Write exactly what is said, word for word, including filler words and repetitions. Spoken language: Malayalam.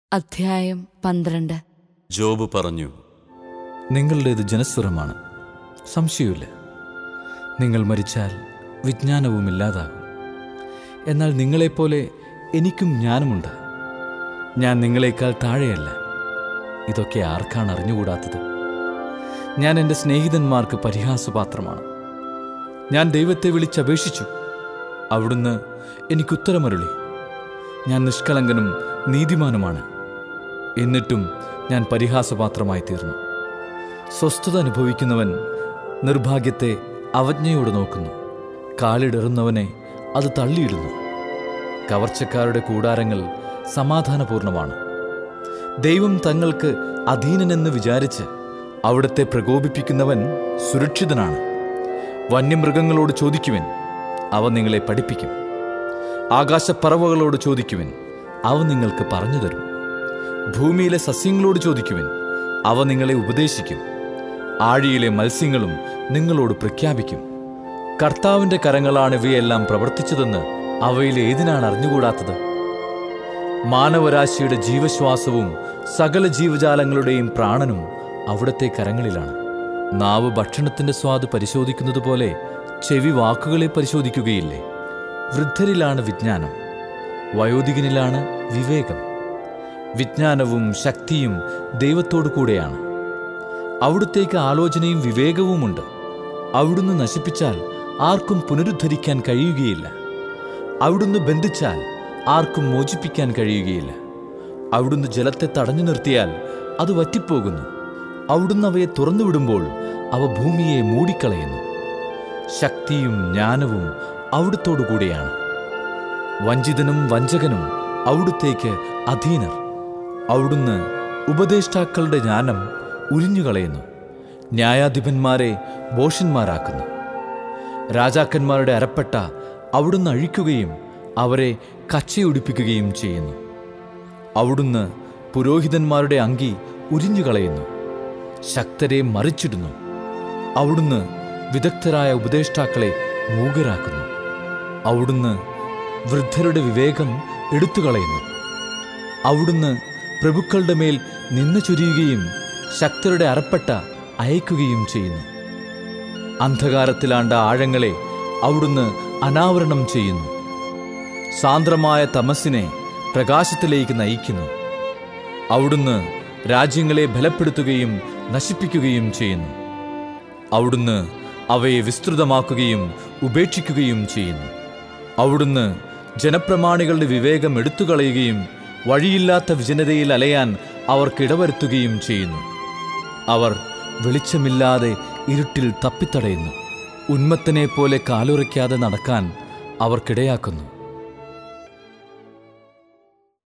അധ്യായം പന്ത്രണ്ട്. ജോബ് പറഞ്ഞു, നിങ്ങളുടേത് ജനസ്വരമാണ്, സംശയമില്ല. നിങ്ങൾ മരിച്ചാൽ വിജ്ഞാനവും ഇല്ലാതാകും. എന്നാൽ നിങ്ങളെപ്പോലെ എനിക്കും ജ്ഞാനമുണ്ട്. ഞാൻ നിങ്ങളെക്കാൾ താഴെയല്ല. ഇതൊക്കെ ആർക്കാണ് അറിഞ്ഞുകൂടാത്തത്? ഞാൻ എൻ്റെ സ്നേഹിതന്മാർക്ക് പരിഹാസപാത്രമാണ്. ഞാൻ ദൈവത്തെ വിളിച്ചപേക്ഷിച്ചു, അവിടുന്ന് എനിക്കുത്തരമരുളി. ഞാൻ നിഷ്കളങ്കനും നീതിമാനുമാണ്, എന്നിട്ടും ഞാൻ പരിഹാസപാത്രമായി തീർന്നു. സ്വസ്ഥത അനുഭവിക്കുന്നവൻ നിർഭാഗ്യത്തെ അവജ്ഞയോടെ നോക്കുന്നു. കാലിടറുന്നവനെ അത് തള്ളിയിടുന്നു. കവർച്ചക്കാരുടെ കൂടാരങ്ങൾ സമാധാനപൂർണമാണ്. ദൈവം തങ്ങൾക്ക് അധീനനെന്ന് വിചാരിച്ച് അവിടുത്തെ പ്രകോപിപ്പിക്കുന്നവൻ സുരക്ഷിതനാണ്. വന്യമൃഗങ്ങളോട് ചോദിക്കുവിൻ, അവ നിങ്ങളെ പഠിപ്പിക്കും. ആകാശപ്പറവകളോട് ചോദിക്കുവിൻ, അവ നിങ്ങൾക്ക് പറഞ്ഞു തരും. ഭൂമിയിലെ സസ്യങ്ങളോട് ചോദിക്കുവിൻ, അവ നിങ്ങളെ ഉപദേശിക്കും. ആഴിയിലെ മത്സ്യങ്ങളും നിങ്ങളോട് പ്രഖ്യാപിക്കും. കർത്താവിൻ്റെ കരങ്ങളാണ് ഇവയെല്ലാം പ്രവർത്തിച്ചതെന്ന് അവയിൽ ഏതിനാണ് അറിഞ്ഞുകൂടാത്തത്? മാനവരാശിയുടെ ജീവശ്വാസവും സകല ജീവജാലങ്ങളുടെയും പ്രാണനും അവിടുത്തെ കരങ്ങളിലാണ്. നാവ് ഭക്ഷണത്തിൻ്റെ സ്വാദ് പരിശോധിക്കുന്നത് പോലെ ചെവി വാക്കുകളെ പരിശോധിക്കുകയില്ലേ? വൃദ്ധരിലാണ് വിജ്ഞാനം, വയോധികനിലാണ് വിവേകം. വിജ്ഞാനവും ശക്തിയും ദൈവത്തോടു കൂടെയാണ്. അവിടുത്തേക്ക് ആലോചനയും വിവേകവുമുണ്ട്. അവിടുന്ന് നശിപ്പിച്ചാൽ ആർക്കും പുനരുദ്ധരിക്കാൻ കഴിയുകയില്ല. അവിടുന്ന് ബന്ധിച്ചാൽ ആർക്കും മോചിപ്പിക്കാൻ കഴിയുകയില്ല. അവിടുന്ന് ജലത്തെ തടഞ്ഞു നിർത്തിയാൽ അത് വറ്റിപ്പോകുന്നു. അവിടുന്ന് അവയെ തുറന്നുവിടുമ്പോൾ അവ ഭൂമിയെ മൂടിക്കളയുന്നു. ശക്തിയും ജ്ഞാനവും അവിടുത്തോടു കൂടെയാണ്. വഞ്ചിതനും വഞ്ചകനും അവിടുത്തേക്ക് അധീനർ. അവിടുന്ന് ഉപദേഷ്ടാക്കളുടെ ജ്ഞാനം ഉരിഞ്ഞുകളയുന്നു. ന്യായാധിപന്മാരെ ഭോഷന്മാരാക്കുന്നു. രാജാക്കന്മാരുടെ അരപ്പട്ട അവിടുന്ന് അഴിക്കുകയും അവരെ കച്ചയൊടിപ്പിക്കുകയും ചെയ്യുന്നു. അവിടുന്ന് പുരോഹിതന്മാരുടെ അങ്കി ഉരിഞ്ഞുകളയുന്നു, ശക്തരെ മറിച്ചിടുന്നു. അവിടുന്ന് വിദഗ്ധരായ ഉപദേഷ്ടാക്കളെ മൂകരാക്കുന്നു. അവിടുന്ന് വൃദ്ധരുടെ വിവേകം എടുത്തുകളയുന്നു. അവിടുന്ന് പ്രഭുക്കളുടെ മേൽ നിന്ന് ചൊരിയുകയും ശക്തരുടെ അരപ്പട്ട അയക്കുകയും ചെയ്യുന്നു. അന്ധകാരത്തിലാണ്ട ആഴങ്ങളെ അവിടുന്ന് അനാവരണം ചെയ്യുന്നു. സാന്ദ്രമായ തമസ്സിനെ പ്രകാശത്തിലേക്ക് നയിക്കുന്നു. അവിടുന്ന് രാജ്യങ്ങളെ ബലപ്പെടുത്തുകയും നശിപ്പിക്കുകയും ചെയ്യുന്നു. അവിടുന്ന് അവയെ വിസ്തൃതമാക്കുകയും ഉപേക്ഷിക്കുകയും ചെയ്യുന്നു. അവിടുന്ന് ജനപ്രമാണികളുടെ വിവേകം എടുത്തുകളയുകയും വഴിയില്ലാത്ത വിജനതയിൽ അലയാൻ അവർക്കിടവരുത്തുകയും ചെയ്യുന്നു. അവർ വെളിച്ചമില്ലാതെ ഇരുട്ടിൽ തപ്പിത്തടയുന്നു. ഉന്മത്തനെ പോലെ കാലുറയ്ക്കാതെ നടക്കാൻ അവർക്കിടയാക്കുന്നു.